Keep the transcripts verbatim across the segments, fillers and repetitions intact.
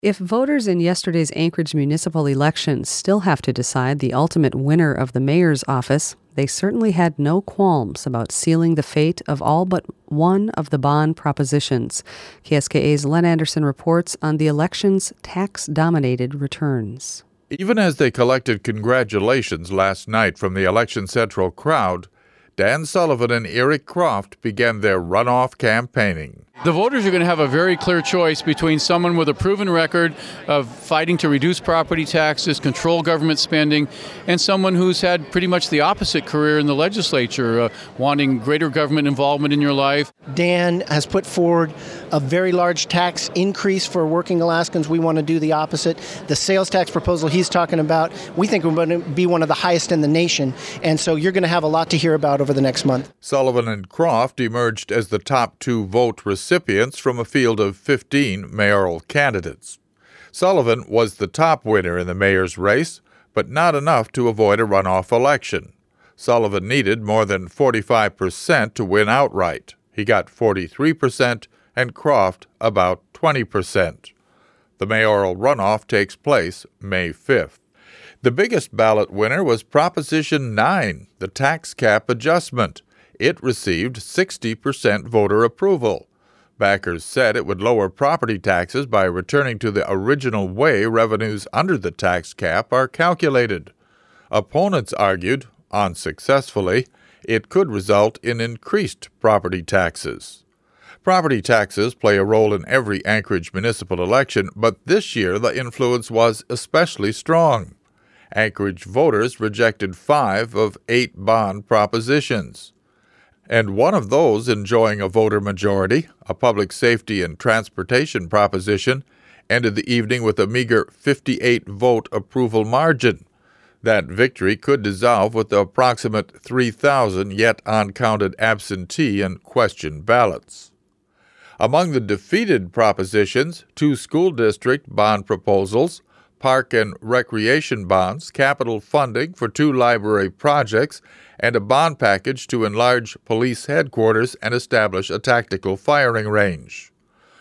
If voters in yesterday's Anchorage municipal elections still have to decide the ultimate winner of the mayor's office, they certainly had no qualms about sealing the fate of all but one of the bond propositions. K S K A's Len Anderson reports on the election's tax-dominated returns. Even as they collected congratulations last night from the Election Central crowd, Dan Sullivan and Eric Croft began their runoff campaigning. The voters are going to have a very clear choice between someone with a proven record of fighting to reduce property taxes, control government spending, and someone who's had pretty much the opposite career in the legislature, uh, wanting greater government involvement in your life. Dan has put forward a very large tax increase for working Alaskans. We want to do the opposite. The sales tax proposal he's talking about, we think we're going to be one of the highest in the nation, and so you're going to have a lot to hear about over the next month. Sullivan and Croft emerged as the top two vote recipients from a field of fifteen mayoral candidates. Sullivan was the top winner in the mayor's race, but not enough to avoid a runoff election. Sullivan needed more than forty-five percent to win outright. He got forty-three percent and Croft about twenty percent. The mayoral runoff takes place May fifth. The biggest ballot winner was Proposition nine, the tax cap adjustment. It received sixty percent voter approval. Backers said it would lower property taxes by returning to the original way revenues under the tax cap are calculated. Opponents argued, unsuccessfully, it could result in increased property taxes. Property taxes play a role in every Anchorage municipal election, but this year the influence was especially strong. Anchorage voters rejected five of eight bond propositions. And one of those enjoying a voter majority, a public safety and transportation proposition, ended the evening with a meager fifty-eight vote approval margin. That victory could dissolve with the approximate three thousand yet uncounted absentee and question ballots. Among the defeated propositions, two school district bond proposals, park and recreation bonds, capital funding for two library projects, and a bond package to enlarge police headquarters and establish a tactical firing range.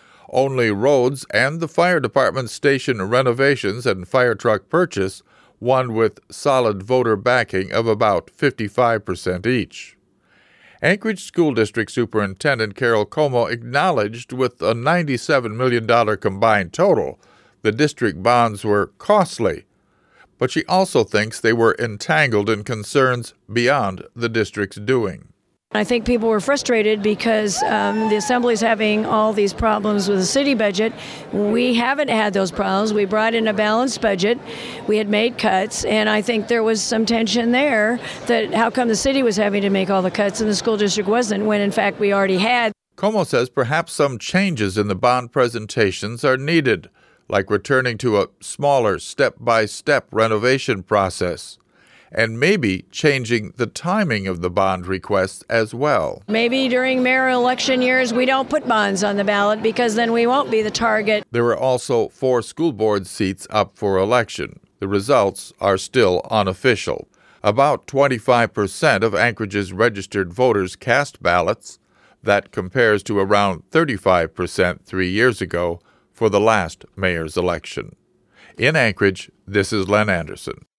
Only roads and the fire department station renovations and fire truck purchase won with solid voter backing of about fifty-five percent each. Anchorage School District Superintendent Carol Como acknowledged with a ninety-seven million dollars combined total, the district bonds were costly, but she also thinks they were entangled in concerns beyond the district's doing. I think people were frustrated because um, the Assembly's having all these problems with the city budget. We haven't had those problems. We brought in a balanced budget. We had made cuts, and I think there was some tension there that how come the city was having to make all the cuts and the school district wasn't, when in fact we already had. Como says perhaps some changes in the bond presentations are needed, like returning to a smaller step-by-step renovation process, and maybe changing the timing of the bond requests as well. Maybe during mayoral election years we don't put bonds on the ballot because then we won't be the target. There are also four school board seats up for election. The results are still unofficial. About twenty-five percent of Anchorage's registered voters cast ballots. That compares to around thirty-five percent three years ago for the last mayor's election. In Anchorage, this is Len Anderson.